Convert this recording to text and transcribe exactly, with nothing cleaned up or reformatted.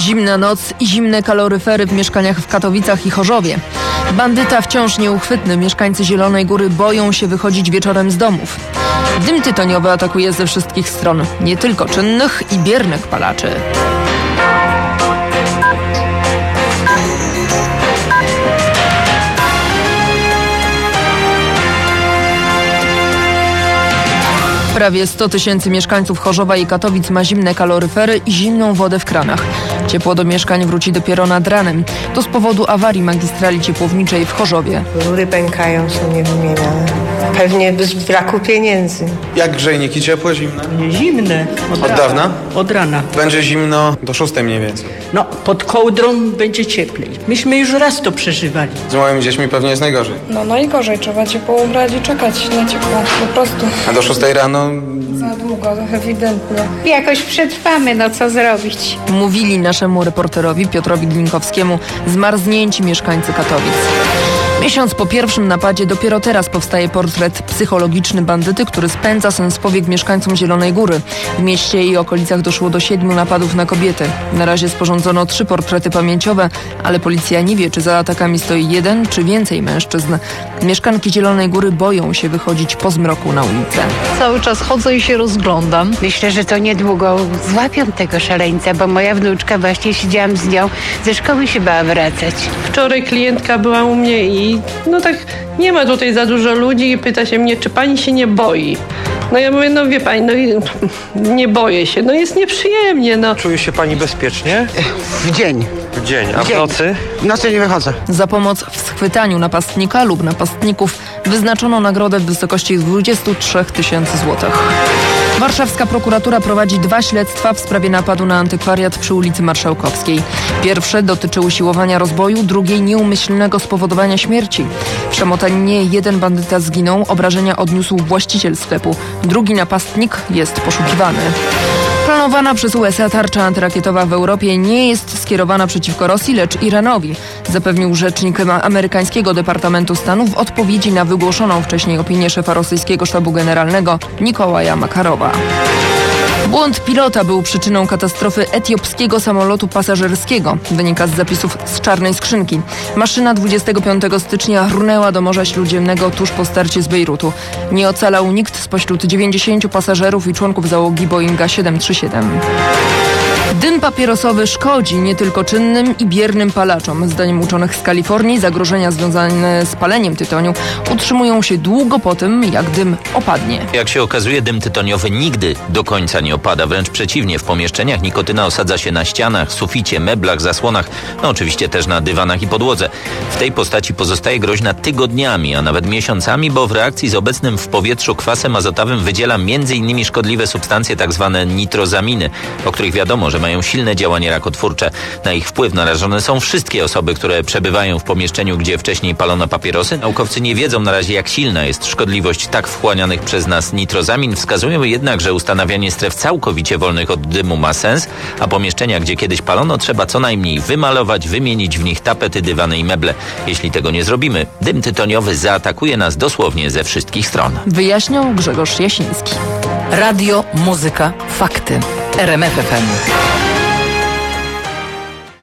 Zimna noc i zimne kaloryfery w mieszkaniach w Katowicach i Chorzowie. Bandyta wciąż nieuchwytny. Mieszkańcy Zielonej Góry boją się wychodzić wieczorem z domów. Dym tytoniowy atakuje ze wszystkich stron. Nie tylko czynnych i biernych palaczy. Prawie sto tysięcy mieszkańców Chorzowa i Katowic ma zimne kaloryfery i zimną wodę w kranach. Ciepło do mieszkań wróci dopiero nad ranem. To z powodu awarii magistrali ciepłowniczej w Chorzowie. Rury pękają, są niewymieniane. Pewnie z braku pieniędzy. Jak grzejniki, ciepłe, zimne? Zimne. Od, od dawna? Od rana. Będzie zimno do szóstej mniej więcej. No, pod kołdrą będzie cieplej. Myśmy już raz to przeżywali. Z moimi dziećmi pewnie jest najgorzej. No najgorzej, trzeba ciepło ubrać i czekać na ciepło, po prostu. A do szóstej rano? Za długo, ewidentnie. Jakoś przetrwamy, no co zrobić? Mówili naszemu reporterowi Piotrowi Glinkowskiemu zmarznięci mieszkańcy Katowic. Miesiąc po pierwszym napadzie dopiero teraz powstaje portret psychologiczny bandyty, który spędza sens powiek mieszkańcom Zielonej Góry. W mieście i okolicach doszło do siedmiu napadów na kobiety. Na razie sporządzono trzy portrety pamięciowe, ale policja nie wie, czy za atakami stoi jeden czy więcej mężczyzn. Mieszkanki Zielonej Góry boją się wychodzić po zmroku na ulicę. Cały czas chodzę i się rozglądam. Myślę, że to niedługo złapią tego szaleńca, bo moja wnuczka, właśnie siedziałam z nią, ze szkoły się bała wracać. Wczoraj klientka była u mnie i no tak nie ma tutaj za dużo ludzi i pyta się mnie, czy pani się nie boi. No ja mówię, no wie pani, no nie boję się, no jest nieprzyjemnie, no. Czuje się pani bezpiecznie? W dzień. W dzień, a w, w dzień. nocy? W nocy nie wychodzę. Za pomoc w schwytaniu napastnika lub napastników wyznaczono nagrodę w wysokości dwadzieścia trzy tysiące złotych. Warszawska prokuratura prowadzi dwa śledztwa w sprawie napadu na antykwariat przy ulicy Marszałkowskiej. Pierwsze dotyczy usiłowania rozboju, drugiej nieumyślnego spowodowania śmierci. W szamotaninie jeden bandyta zginął, obrażenia odniósł właściciel sklepu. Drugi napastnik jest poszukiwany. Planowana przez U S A tarcza antyrakietowa w Europie nie jest skierowana przeciwko Rosji, lecz Iranowi, zapewnił rzecznik amerykańskiego Departamentu Stanu w odpowiedzi na wygłoszoną wcześniej opinię szefa rosyjskiego sztabu generalnego Nikołaja Makarowa. Błąd pilota był przyczyną katastrofy etiopskiego samolotu pasażerskiego. Wynika z zapisów z czarnej skrzynki. Maszyna dwudziestego piątego stycznia runęła do Morza Śródziemnego tuż po starcie z Bejrutu. Nie ocalał nikt spośród dziewięćdziesięciu pasażerów i członków załogi Boeinga siedem trzy siedem. Dym papierosowy szkodzi nie tylko czynnym i biernym palaczom. Zdaniem uczonych z Kalifornii zagrożenia związane z paleniem tytoniu utrzymują się długo po tym, jak dym opadnie. Jak się okazuje, dym tytoniowy nigdy do końca nie opada. Wręcz przeciwnie, w pomieszczeniach nikotyna osadza się na ścianach, suficie, meblach, zasłonach, no oczywiście też na dywanach i podłodze. W tej postaci pozostaje groźna tygodniami, a nawet miesiącami, bo w reakcji z obecnym w powietrzu kwasem azotowym wydziela między innymi szkodliwe substancje tzw. nitrozaminy, o których wiadomo, że mają silne działanie rakotwórcze. Na ich wpływ narażone są wszystkie osoby, które przebywają w pomieszczeniu, gdzie wcześniej palono papierosy. Naukowcy nie wiedzą na razie, jak silna jest szkodliwość tak wchłanianych przez nas nitrozamin. Wskazują jednak, że ustanawianie stref całkowicie wolnych od dymu ma sens, a pomieszczenia, gdzie kiedyś palono, trzeba co najmniej wymalować, wymienić w nich tapety, dywany i meble. Jeśli tego nie zrobimy, dym tytoniowy zaatakuje nas dosłownie ze wszystkich stron. Wyjaśniał Grzegorz Jasiński. Radio, muzyka, fakty. R M F F M.